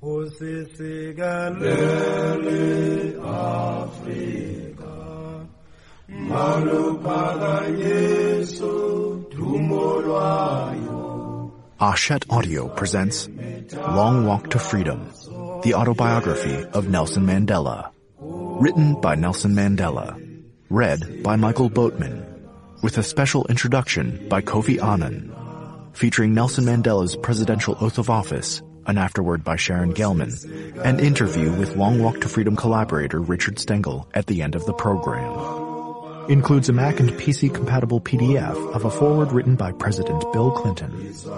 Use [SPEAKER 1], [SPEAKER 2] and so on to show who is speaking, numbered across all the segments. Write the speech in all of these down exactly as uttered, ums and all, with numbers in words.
[SPEAKER 1] Ashet Audio presents Long Walk to Freedom, the autobiography of Nelson Mandela. Written by Nelson Mandela. Read by Michael Boatman. With a special introduction by Kofi Annan. Featuring Nelson Mandela's presidential oath of office, an afterword by Sharon Gelman, and interview with Long Walk to Freedom collaborator Richard Stengel at the end of the program. Includes a Mac and P C-compatible P D F of a foreword written by President Bill Clinton.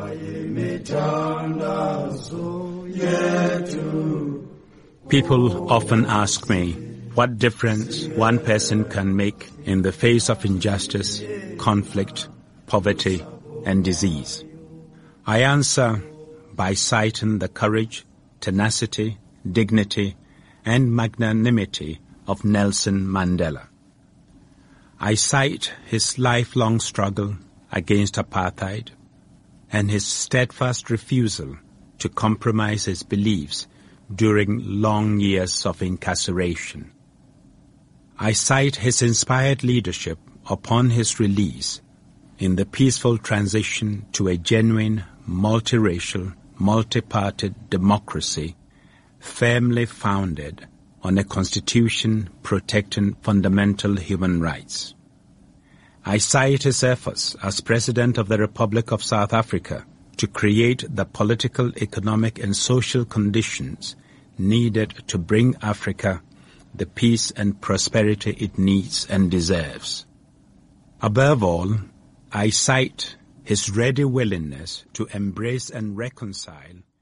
[SPEAKER 2] People often ask me what difference one person can make in the face of injustice, conflict, poverty, and disease. I answer by citing the courage, tenacity, dignity, and magnanimity of Nelson Mandela. I cite his lifelong struggle against apartheid and his steadfast refusal to compromise his beliefs during long years of incarceration. I cite his inspired leadership upon his release in the peaceful transition to a genuine, multiracial, multi-party democracy firmly founded on a constitution protecting fundamental human rights. I cite his efforts as President of the Republic of South Africa to create the political, economic, and social conditions needed to bring Africa the peace and prosperity it needs and deserves. Above all, I cite his ready willingness to embrace and reconcile